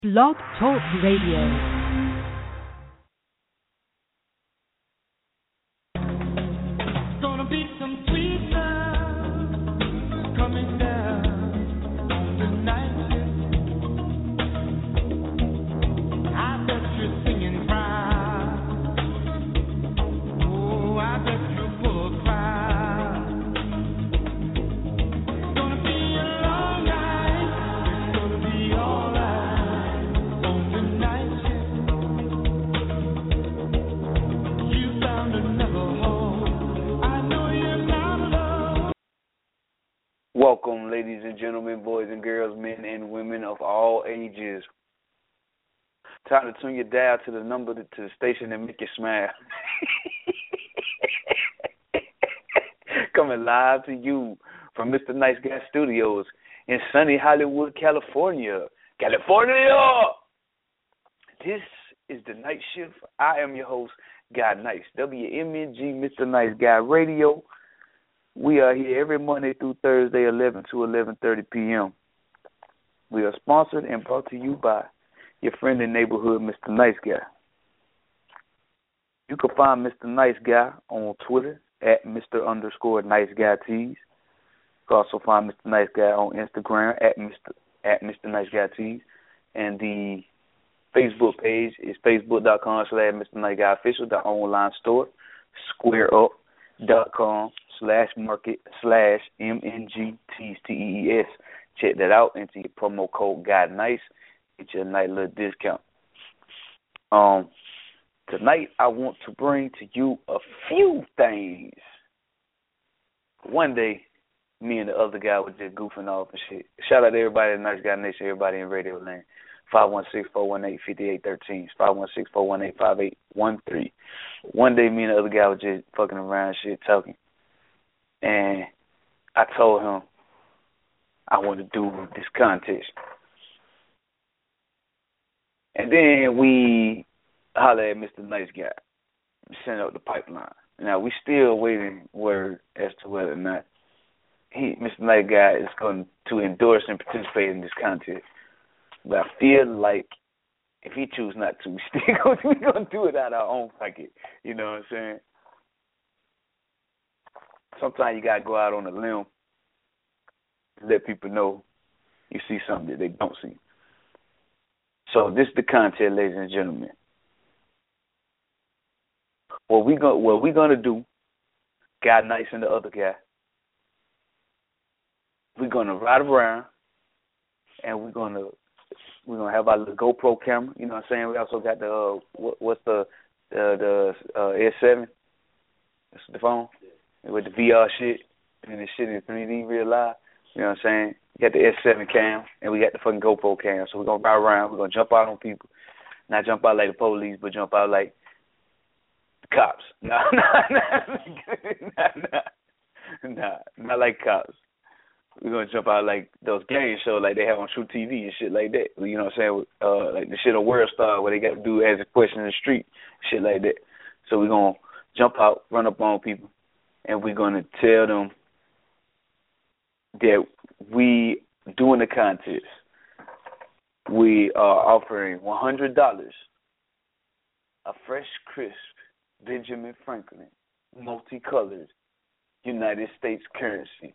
Blog Talk Radio. Gonna be some sweet love coming down tonight. I bet you're singing proud. Oh, I bet you're full of pride. It's gonna be a long night. It's gonna be alright on tonight. You found another home. Welcome, ladies and gentlemen, boys and girls, men and women of all ages. Time to tune your dial to the number to the station that make you smile. Coming live to you from Mr. Nice Guy Studios in sunny Hollywood, California. California! This is the night shift. I am your host, Guy Nice, WMNG, Mr. Nice Guy Radio. We are here every Monday through Thursday, 11 to 11:30 p.m. We are sponsored and brought to you by your friend and neighborhood, Mr. Nice Guy. You can find Mr. Nice Guy on Twitter at Mr._Nice Guy Tees. You can also find Mr. Nice Guy on Instagram at Mr. Nice Guy Tees. And the Facebook page is facebook.com/Mr. Nice Guy Official, the online store, squareup.com/market/MNGTees. Check that out. Enter your promo code GUYNICE. Get you a nice little discount. Tonight I want to bring to you a few things. One day, me and the other guy were just goofing off and shit. Shout out to everybody in Nice Guy Nation, everybody in Radio Land. 516-418-5813. 516-418-5813. One day, me and the other guy were just fucking around, shit, talking. And I told him I want to do this contest. And then we hollered at Mr. Nice Guy, sent up the pipeline. Now, we still waiting word as to whether or not Mr. Nice Guy is going to endorse and participate in this contest. But I feel like if he chooses not to, we're going to do it out of our own pocket. You know what I'm saying? Sometimes you got to go out on a limb and let people know you see something that they don't see. So this is the contest, ladies and gentlemen. What we're going to do, Guy Nice and the other guy, we're going to ride around and we're going to have our little GoPro camera. You know what I'm saying? We also got the what's the S7? That's the phone with the VR shit and the shit in 3D real live. You know what I'm saying? We got the S7 cam and we got the fucking GoPro cam. So we're gonna ride around. We're gonna jump out on people. Not jump out like the police, but jump out like the cops. Nah, not like cops. We're going to jump out like those game shows like they have on True TV and shit like that. You know what I'm saying? Like the shit on World Star where they got to do as a question in the street, shit like that. So we're going to jump out, run up on people, and we're going to tell them that we doing the contest. We are offering $100, a fresh, crisp Benjamin Franklin, multicolored United States currency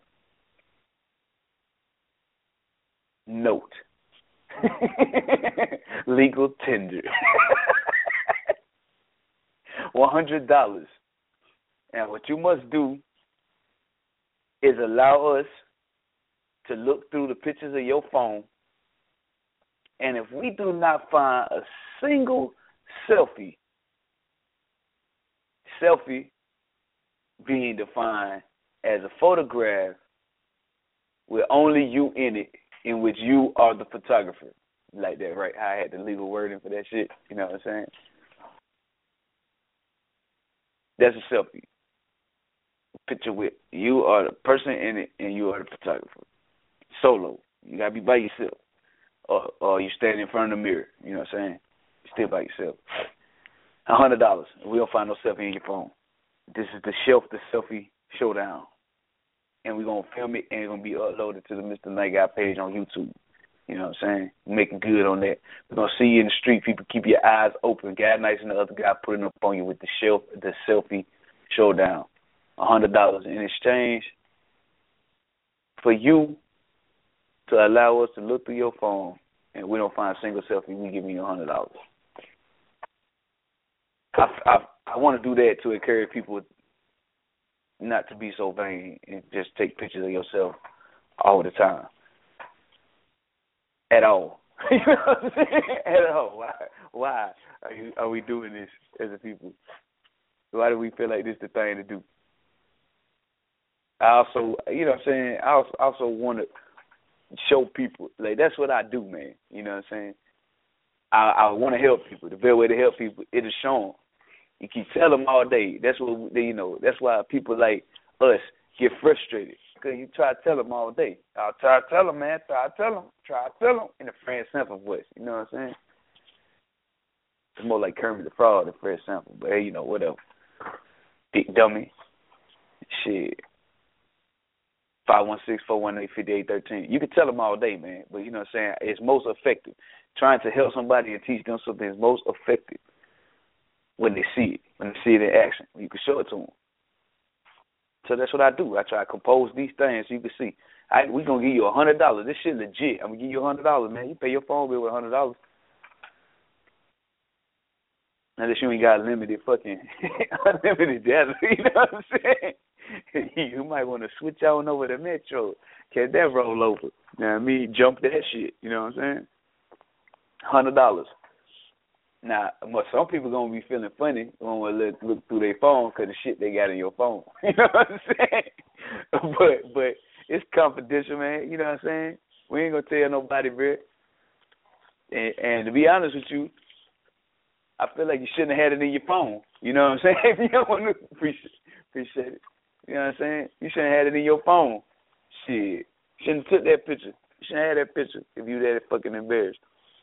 note. Legal tender. $100. And what you must do is allow us to look through the pictures of your phone, and if we do not find a single selfie being defined as a photograph with only you in it, in which you are the photographer. Like that, right? How I had the legal wording for that shit. You know what I'm saying? That's a selfie. Picture with you are the person in it and you are the photographer. Solo. You got to be by yourself. Or you stand in front of the mirror. You know what I'm saying? You're still by yourself. $100. We don't find no selfie in your phone. This is the selfie showdown. And we're going to film it and it's going to be uploaded to the Mr. Night Guy page on YouTube. You know what I'm saying? Making good on that. We're gonna see you in the street. People, keep your eyes open. Guy Nice and the other guy putting up on you with the selfie showdown. $100 in exchange for you to allow us to look through your phone, and we don't find a single selfie. We give you $100. I want to do that to encourage people not to be so vain and just take pictures of yourself all the time. At all. You know what I'm saying? At all. Why are we doing this as a people? Why do we feel like this is the thing to do? I also, you know what I'm saying, I also want to show people, like, that's what I do, man. You know what I'm saying? I want to help people. The best way to help people is to show them. You can tell them all day. That's what you know. That's why people like us get frustrated, because you try to tell them all day. I'll try to tell them, man. Try to tell them in a Fred Sanford voice. You know what I'm saying? It's more like Kermit the Frog than Fred Sanford, but hey, you know, whatever. Dick dummy. Shit. 516-418-5813. You can tell them all day, man, but you know what I'm saying? It's most effective. Trying to help somebody and teach them something is most effective when they see it in action. You can show it to them. So that's what I do. I try to compose these things so you can see. We're going to give you $100. This shit legit. I'm going to give you $100, man. You pay your phone bill with $100. Unless you ain't got unlimited data. You know what I'm saying? You might want to switch on over to Metro. Catch that roll over. You know what I mean? Jump that shit. You know what I'm saying? $100. Now, some people going to be feeling funny when they look through their phone because the shit they got in your phone. You know what I'm saying? But it's confidential, man. You know what I'm saying? We ain't going to tell nobody, bro. And to be honest with you, I feel like you shouldn't have had it in your phone. You know what I'm saying? If you don't want to appreciate it. You know what I'm saying? You shouldn't have had it in your phone. Shit. Shouldn't have took that picture. You shouldn't have had that picture if you that fucking embarrassed.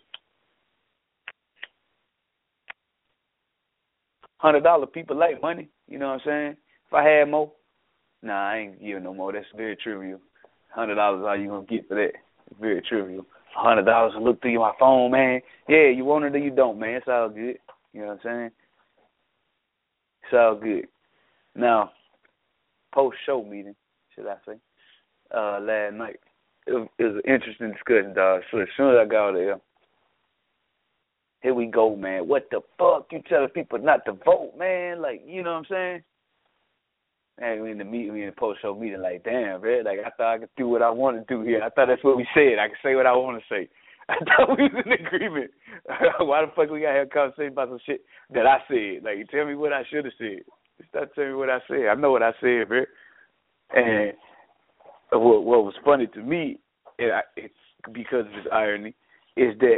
$100, people like money. You know what I'm saying? If I had more, nah, I ain't giving no more. That's very trivial. $100, all you gonna get for that? It's very trivial. $100 to look through my phone, man. Yeah, you want it or you don't, man. It's all good. You know what I'm saying? It's all good. Now, post-show meeting, should I say, last night, it was an interesting discussion, dog. So as soon as I got out of there, here we go, man. What the fuck? You telling people not to vote, man? Like, you know what I'm saying? And we in the post-show meeting, like, damn, man. Like, I thought I could do what I want to do here. I thought that's what we said. I could say what I want to say. I thought we was in agreement. Why the fuck we got to have a conversation about some shit that I said? Like, tell me what I should have said. Stop telling me what I said. I know what I said, man. And what was funny to me, it's because of this irony, is that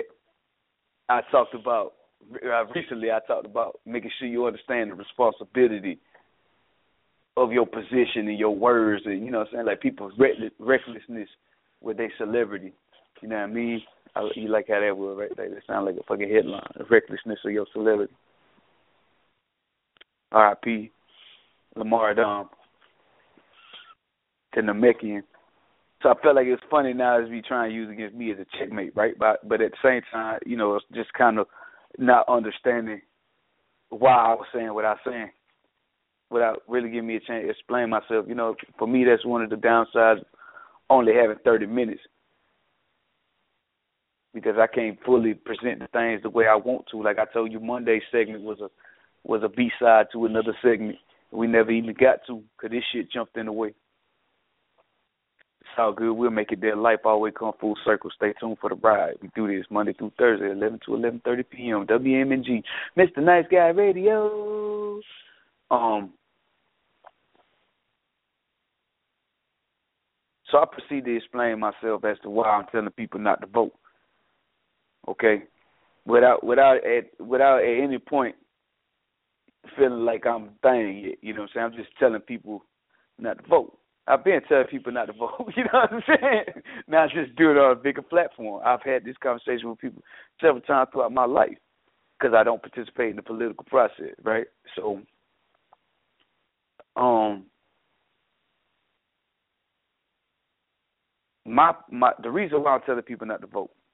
recently I talked about making sure you understand the responsibility of your position and your words, and you know what I'm saying, like people's recklessness with their celebrity. You know what I mean? You like how that was, right? That sounds like a fucking headline. The recklessness of your celebrity. R.I.P. Lamar Odom to Namekian. So I felt like it's funny now as we try and use against me as a checkmate, right? But at the same time, you know, it's just kind of not understanding why I was saying what I was saying without really giving me a chance to explain myself. You know, for me, that's one of the downsides of only having 30 minutes, because I can't fully present the things the way I want to. Like I told you, Monday's segment was a B-side to another segment we never even got to because this shit jumped in the way. It's all good. We'll make it there. Life always come full circle. Stay tuned for the ride. We do this Monday through Thursday, 11 to 11:30 p.m. WMNG, Mr. Nice Guy Radio. So I proceed to explain myself as to why I'm telling people not to vote. Okay, without at any point feeling like I'm thing yet. You know what I'm saying? I'm just telling people not to vote. I've been telling people not to vote. You know what I'm saying? Now just do it on a bigger platform. I've had this conversation with people several times throughout my life because I don't participate in the political process, right? So, the reason why I'm telling people not to vote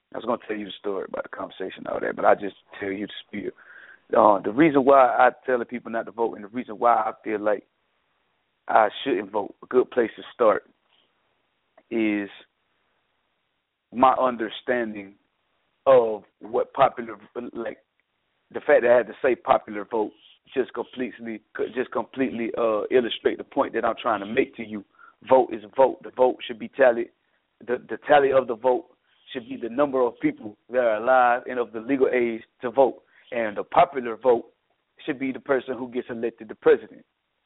I was going to tell you the story about the conversation and all that, but I just tell you the spiel. The reason why I tell the people not to vote and the reason why I feel like I shouldn't vote, a good place to start is my understanding of what popular, like the fact that I had to say popular vote just completely illustrate the point that I'm trying to make to you. Vote is a vote. The vote should be tallied. The tally of the vote should be the number of people that are alive and of the legal age to vote. And the popular vote should be the person who gets elected the president.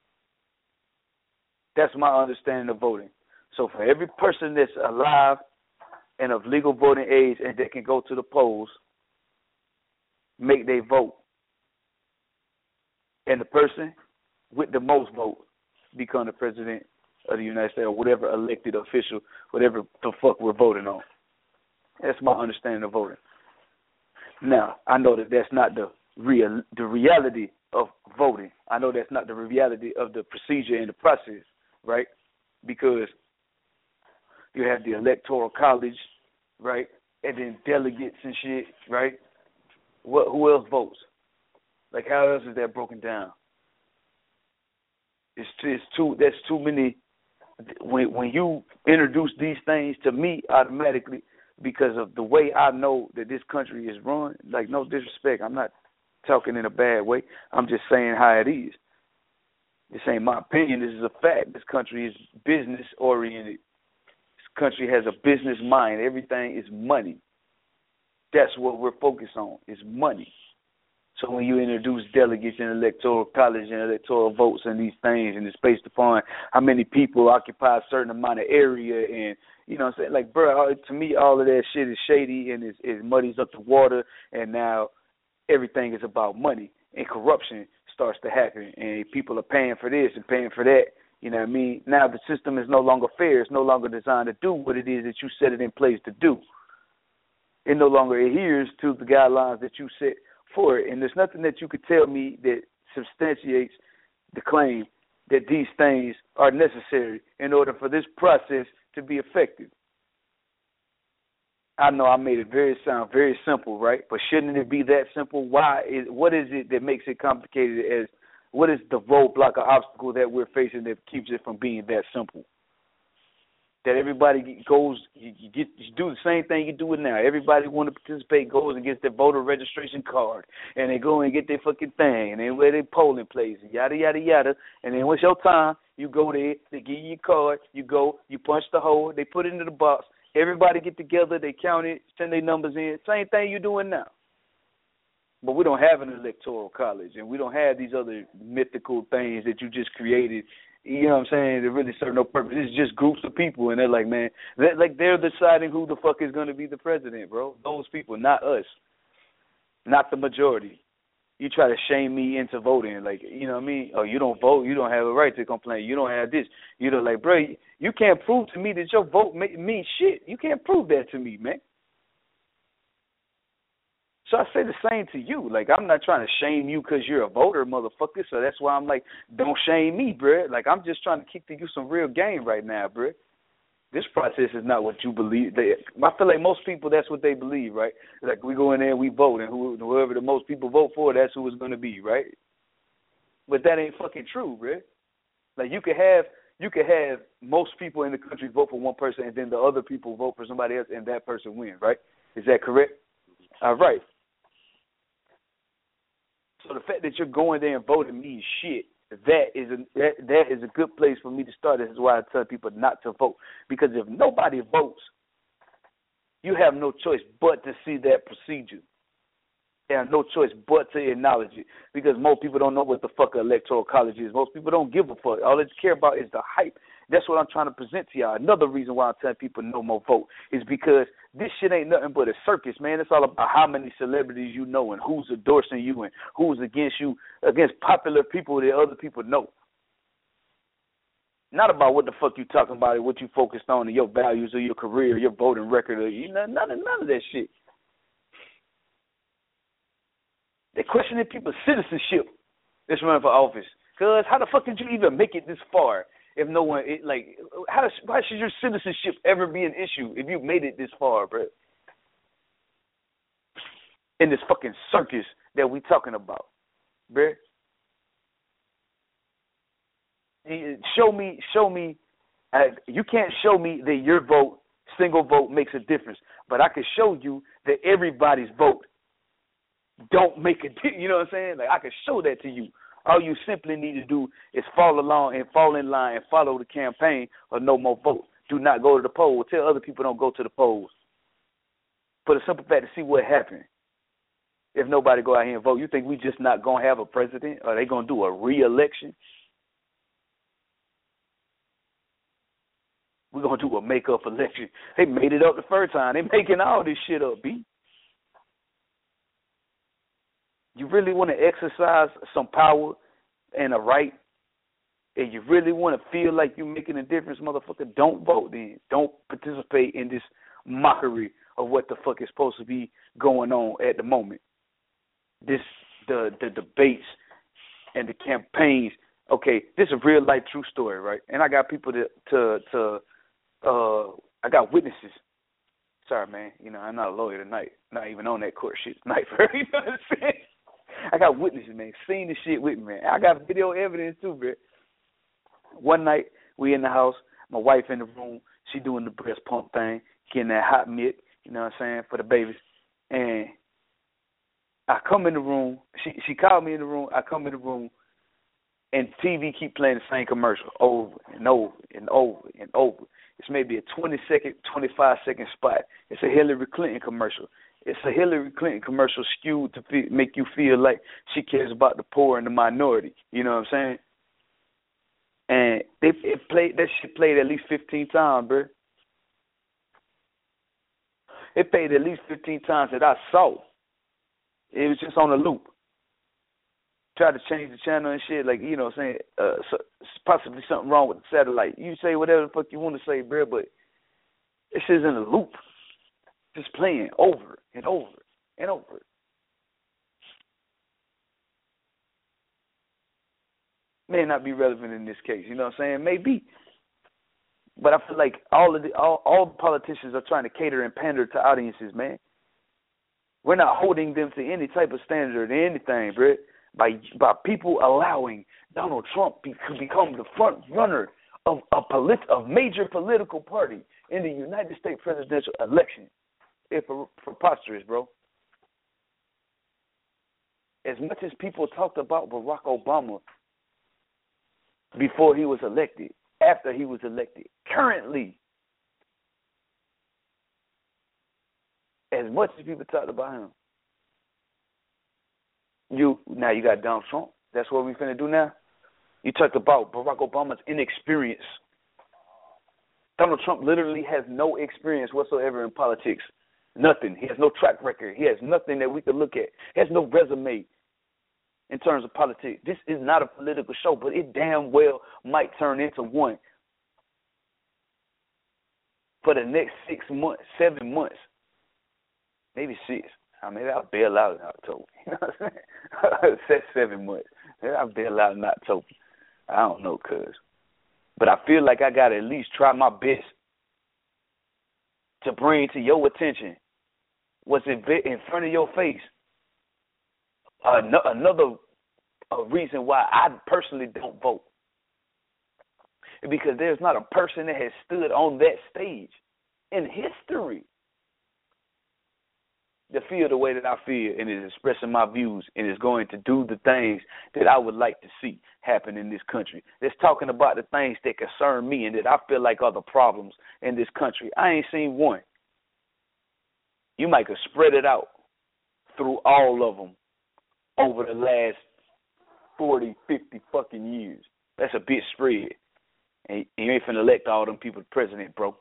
That's my understanding of voting. So for every person that's alive and of legal voting age and that can go to the polls, make their vote. And the person with the most votes become the president of the United States or whatever elected official, whatever the fuck we're voting on. That's my understanding of voting. Now, I know that that's not the reality of voting. I know that's not the reality of the procedure and the process, right? Because you have the Electoral College, right? And then delegates and shit, right? Who else votes? Like, how else is that broken down? That's too many. When you introduce these things to me automatically, because of the way I know that this country is run, like, no disrespect, I'm not talking in a bad way. I'm just saying how it is. This ain't my opinion. This is a fact. This country is business oriented. This country has a business mind. Everything is money. That's what we're focused on, is money. So when you introduce delegates in electoral college and electoral votes and these things, and it's based upon how many people occupy a certain amount of area, and you know what I'm saying? Like, bro, to me, all of that shit is shady and it muddies up the water, and now everything is about money, and corruption starts to happen, and people are paying for this and paying for that. You know what I mean? Now the system is no longer fair. It's no longer designed to do what it is that you set it in place to do. It no longer adheres to the guidelines that you set for it. And there's nothing that you could tell me that substantiates the claim that these things are necessary in order for this process to be effective. I know I made it sound very simple, right? But shouldn't it be that simple? What is it that makes it complicated? What is the roadblock or obstacle that we're facing that keeps it from being that simple? That everybody goes, you do the same thing you do it now. Everybody want to participate, goes and gets their voter registration card, and they go and get their fucking thing, and then where their polling place, yada, yada, yada. And then when it's your time, you go there, they give you your card, you go, you punch the hole, they put it into the box, everybody get together, they count it, send their numbers in, same thing you're doing now. But we don't have an electoral college, and we don't have these other mythical things that you just created, you know what I'm saying, that really serve no purpose. It's just groups of people, and they're like, man, they're deciding who the fuck is going to be the president, bro. Those people, not us, not the majority. You try to shame me into voting, like, you know what I mean? Oh, you don't vote, you don't have a right to complain. You don't have this. You know, like, bro, you can't prove to me that your vote means shit. You can't prove that to me, man. So I say the same to you. Like, I'm not trying to shame you because you're a voter, motherfucker. So that's why I'm like, don't shame me, bruh. Like, I'm just trying to kick to you some real game right now, bruh. This process is not what you believe. I feel like most people, that's what they believe, right? Like, we go in there and we vote, and whoever the most people vote for, that's who it's going to be, right? But that ain't fucking true, bruh. Like, you could have most people in the country vote for one person, and then the other people vote for somebody else, and that person win, right? Is that correct? All right. So the fact that you're going there and voting means shit. That is a good place for me to start. This is why I tell people not to vote. Because if nobody votes, you have no choice but to see that procedure. They have no choice but to acknowledge it. Because most people don't know what the fuck an electoral college is. Most people don't give a fuck. All they care about is the hype. That's what I'm trying to present to y'all. Another reason why I'm telling people no more vote is because this shit ain't nothing but a circus, man. It's all about how many celebrities you know and who's endorsing you and who's against you, against popular people that other people know. Not about what the fuck you talking about or what you focused on and your values or your career or your voting record or none of that shit. They're questioning people's citizenship that's running for office. Because how the fuck did you even make it this far? If no one, why should your citizenship ever be an issue if you made it this far, bro? in this fucking circus that we talking about, bruh. Show me. You can't show me that your vote, single vote, makes a difference, but I can show you that everybody's vote don't make a difference. You know what I'm saying? Like, I can show that to you. All you simply need to do is fall along and fall in line and follow the campaign or no more votes. Do not go to the polls. Tell other people don't go to the polls. For the simple fact to see what happens. If nobody go out here and vote, you think we just not going to have a president? Are they going to do a re-election? We're going to do a make-up election. They made it up the first time. They making all this shit up, B. You really want to exercise some power and a right, and you really want to feel like you're making a difference, motherfucker, don't vote then. Don't participate in this mockery of what the fuck is supposed to be going on at the moment. The debates and the campaigns. Okay, this is a real life true story, right? And I got people I got witnesses. Sorry, man. You know, I'm not a lawyer tonight. Not even on that court shit tonight. You know what I'm saying? I got witnesses, man. Seen this shit with me, man. I got video evidence too, bro. One night, we in the house. My wife in the room. She doing the breast pump thing, getting that hot milk, you know what I'm saying, for the babies. And I come in the room. She called me in the room. I come in the room, and TV keep playing the same commercial over and over and over and over. It's maybe a 20-second, 25-second spot. It's a Hillary Clinton commercial. It's a Hillary Clinton commercial skewed to make you feel like she cares about the poor and the minority. You know what I'm saying? And that shit played at least 15 times, bro. It played at least 15 times that I saw. It was just on a loop. Tried to change the channel and shit, like, you know what I'm saying? So, possibly something wrong with the satellite. You say whatever the fuck you want to say, bro, but this shit's in a loop. Just playing over and over and over. May not be relevant in this case, you know what I'm saying? Maybe. But I feel like all the politicians are trying to cater and pander to audiences, man. We're not holding them to any type of standard or anything, bro. By people allowing Donald Trump to become the front runner of a major political party in the United States presidential election. It's preposterous, bro. As much as people talked about Barack Obama before he was elected, after he was elected, currently, as much as people talked about him, now you got Donald Trump. That's what we finna do now. You talked about Barack Obama's inexperience. Donald Trump literally has no experience whatsoever in politics. Nothing. He has no track record. He has nothing that we could look at. He has no resume in terms of politics. This is not a political show, but it damn well might turn into one for the next 6 months, 7 months, maybe 6. Maybe I'll bail out in October. You know what I'm saying? Said 7 months. Maybe I'll bail out in October. I don't know, cuz. But I feel like I got to at least try my best to bring to your attention what's in front of your face. Another reason why I personally don't vote is because there's not a person that has stood on that stage in history to feel the way that I feel and is expressing my views and is going to do the things that I would like to see happen in this country. That's talking about the things that concern me and that I feel like are the problems in this country. I ain't seen one. You might have spread it out through all of them over the last 40, 50 fucking years. That's a bit spread. And you ain't finna elect all them people president, bro.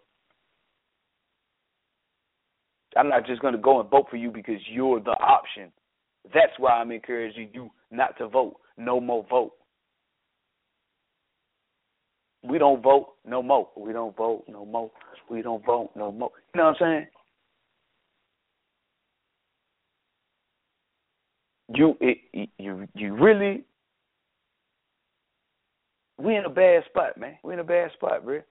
I'm not just going to go and vote for you because you're the option. That's why I'm encouraging you not to vote. No more vote. We don't vote no more. We don't vote no more. We don't vote no more. You know what I'm saying? You really, we in a bad spot, man. We in a bad spot, bro.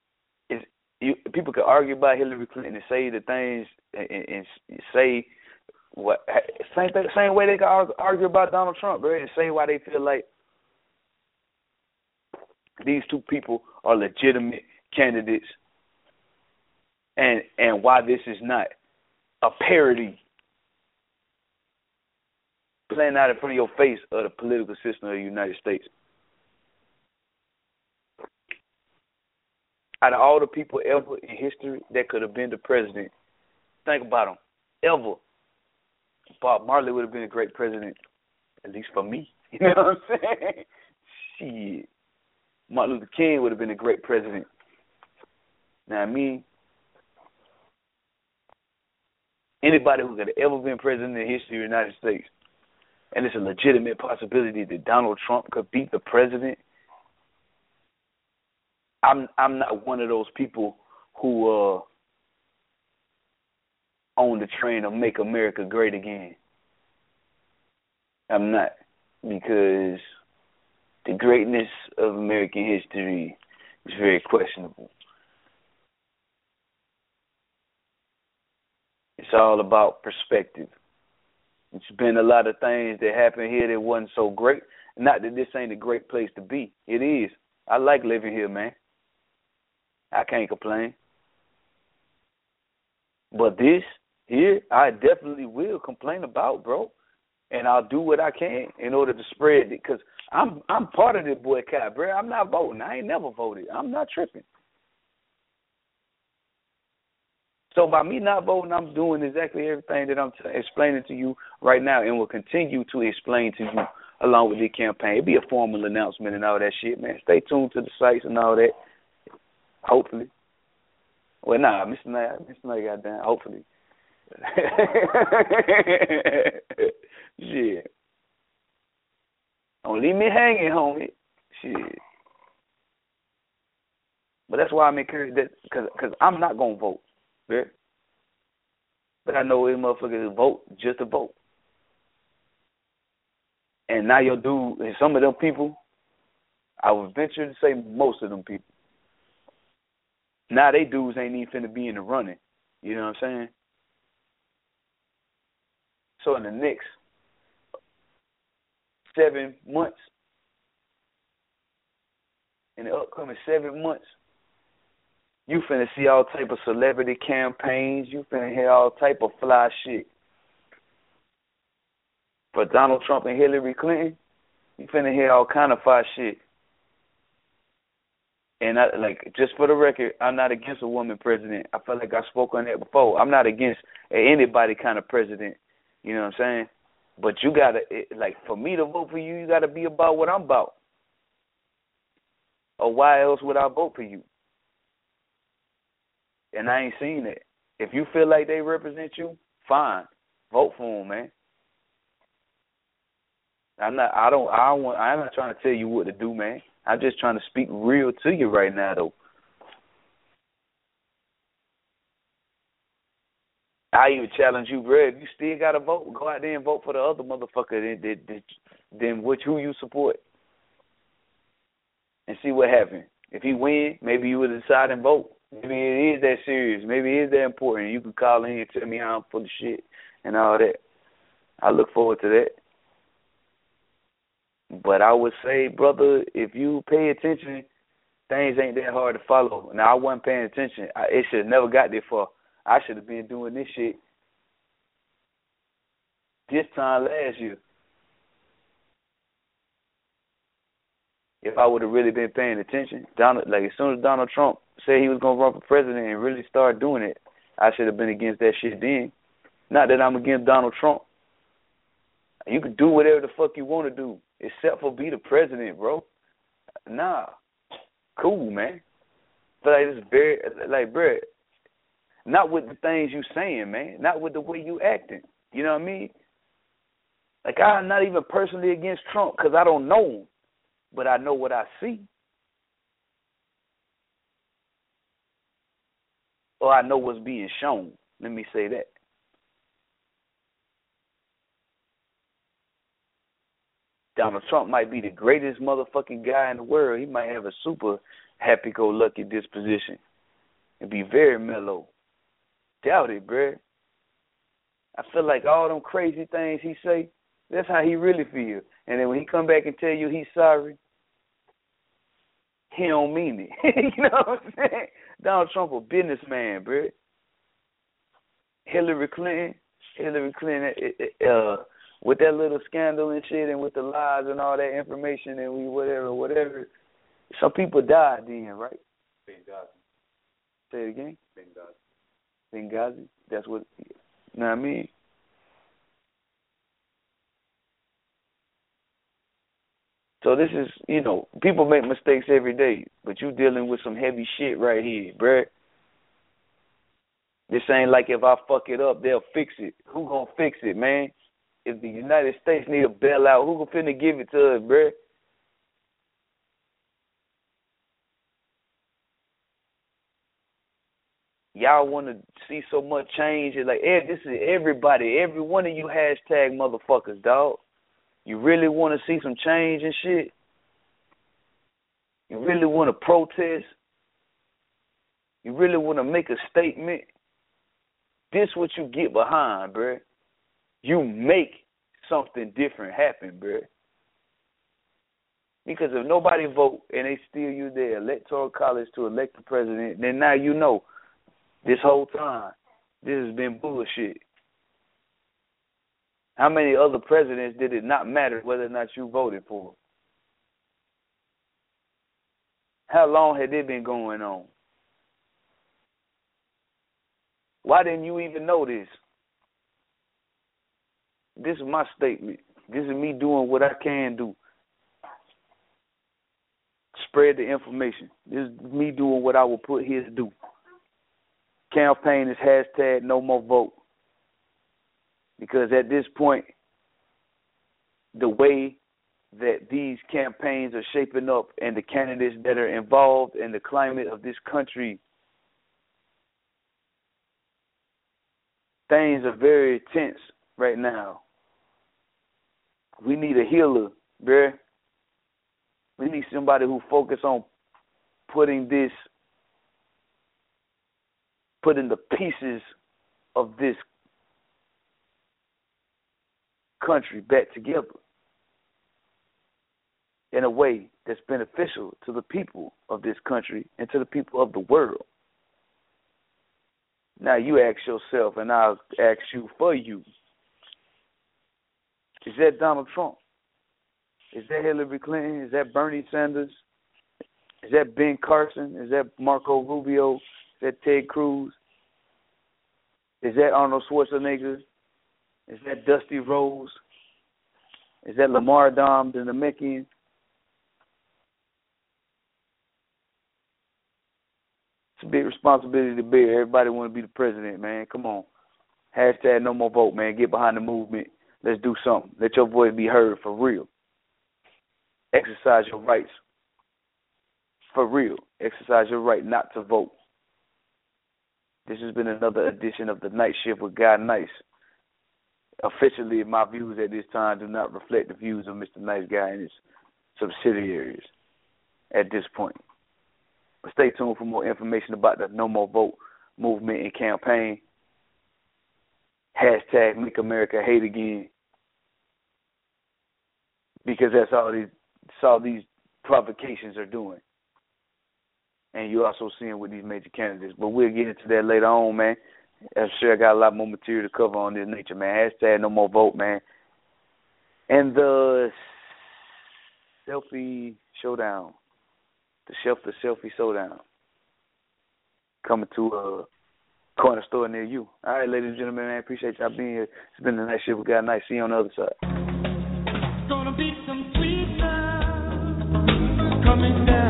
People could argue about Hillary Clinton and say the things and say What same way they can argue about Donald Trump, bro, and say why they feel like these two people are legitimate candidates, and why this is not a parody playing out in front of your face of the political system of the United States. Out of all the people ever in history that could have been the president, think about them. Ever. Bob Marley would have been a great president, at least for me. You know what I'm saying? Shit. Martin Luther King would have been a great president. Now, I mean, anybody who could have ever been president in the history of the United States, and it's a legitimate possibility that Donald Trump could beat the president. I'm not one of those people who on the train of Make America Great Again. I'm not, because the greatness of American history is very questionable. It's all about perspective. It's been a lot of things that happened here that wasn't so great. Not that this ain't a great place to be. It is. I like living here, man. I can't complain. But this here, I definitely will complain about, bro. And I'll do what I can in order to spread it, because I'm part of this boycott, bro. I'm not voting. I ain't never voted. I'm not tripping. So by me not voting, I'm doing exactly everything that I'm explaining to you right now, and will continue to explain to you along with the campaign. It'll be a formal announcement and all that shit, man. Stay tuned to the sites and all that. Hopefully. Well, nah, Mr. Knight got down. Hopefully. Shit. Don't leave me hanging, homie. Shit. But that's why I'm encouraged, that because I'm not going to vote. Yeah. But I know these motherfuckers vote just to vote. And now your dude, and some of them people, I would venture to say most of them people, now they dudes ain't even finna be in the running. You know what I'm saying? So in the next 7 months, in the upcoming 7 months, you finna see all type of celebrity campaigns. You finna hear all type of fly shit. For Donald Trump and Hillary Clinton, you finna hear all kind of fly shit. And just for the record, I'm not against a woman president. I feel like I spoke on that before. I'm not against anybody kind of president. You know what I'm saying? But you gotta, for me to vote for you, you gotta be about what I'm about. Or why else would I vote for you? And I ain't seen it. If you feel like they represent you, fine. Vote for them, man. I'm not trying to tell you what to do, man. I'm just trying to speak real to you right now, though. I even challenge you, bro. If you still got to vote, go out there and vote for the other motherfucker than who you support. And see what happens. If he win, maybe you would decide and vote. Maybe it is that serious. Maybe it is that important. You can call in and tell me how I'm full of shit and all that. I look forward to that. But I would say, brother, if you pay attention, things ain't that hard to follow. Now, I wasn't paying attention. It should have never got there far. I should have been doing this shit this time last year. If I would have really been paying attention, as soon as Donald Trump said he was going to run for president and really start doing it, I should have been against that shit then. Not that I'm against Donald Trump. You can do whatever the fuck you want to do, except for be the president, bro. Nah. Cool, man. But it's very, bro, not with the things you saying, man. Not with the way you acting. You know what I mean? I'm not even personally against Trump because I don't know him. But I know what I see. Or I know what's being shown. Let me say that. Donald Trump might be the greatest motherfucking guy in the world. He might have a super happy-go-lucky disposition and be very mellow. Doubt it, bruh. I feel like all them crazy things he say, that's how he really feel. And then when he come back and tell you he's sorry, he don't mean it. You know what I'm saying? Donald Trump a businessman, bro. Hillary Clinton, with that little scandal and shit, and with the lies and all that information, and we whatever. Some people died then, right? Benghazi. Say it again. Benghazi. Benghazi. That's what. You know what I mean? So this is, people make mistakes every day, but you dealing with some heavy shit right here, bruh. This ain't like if I fuck it up, they'll fix it. Who gonna fix it, man? If the United States need a bailout, who finna give it to us, bruh? Y'all want to see so much change. It's like, this is everybody. Every one of you hashtag motherfuckers, dog. You really want to see some change and shit? You really want to protest? You really want to make a statement? This what you get behind, bruh. You make something different happen, bruh. Because if nobody vote and they steal you their electoral college to elect the president, then now you know this whole time this has been bullshit. How many other presidents did it not matter whether or not you voted for? How long had it been going on? Why didn't you even know this? This is my statement. This is me doing what I can do. Spread the information. This is me doing what I will put here to do. Campaign is hashtag no more vote. Because at this point, the way that these campaigns are shaping up and the candidates that are involved in the climate of this country, things are very tense right now. We need a healer, bruh. We need somebody who focus on putting the pieces of this country back together in a way that's beneficial to the people of this country and to the people of the world. Now you ask yourself, and I'll ask you for you, is that Donald Trump? Is that Hillary Clinton? Is that Bernie Sanders? Is that Ben Carson? Is that Marco Rubio? Is that Ted Cruz? Is that Arnold Schwarzenegger? Is that Dusty Rose? Is that Lamar Odom, the Namekian? It's a big responsibility to bear. Everybody want to be the president, man. Come on. Hashtag no more vote, man. Get behind the movement. Let's do something. Let your voice be heard for real. Exercise your rights for real. Exercise your right not to vote. This has been another edition of The Night Shift with Guy Nice. Officially, my views at this time do not reflect the views of Mr. Nice Guy and his subsidiaries at this point. But stay tuned for more information about the No More Vote movement and campaign. Hashtag Make America Hate Again. Because that's all these provocations are doing. And you're also seeing with these major candidates. But we'll get into that later on, man. I'm sure I got a lot more material to cover on this nature, man. Hashtag no more vote, man. And the selfie showdown. The selfie showdown. Coming to a corner store near you. All right, ladies and gentlemen, man, appreciate y'all being here. It's been the Night Shift with Guy Nice. See you on the other side. Gonna be some sweet love coming down.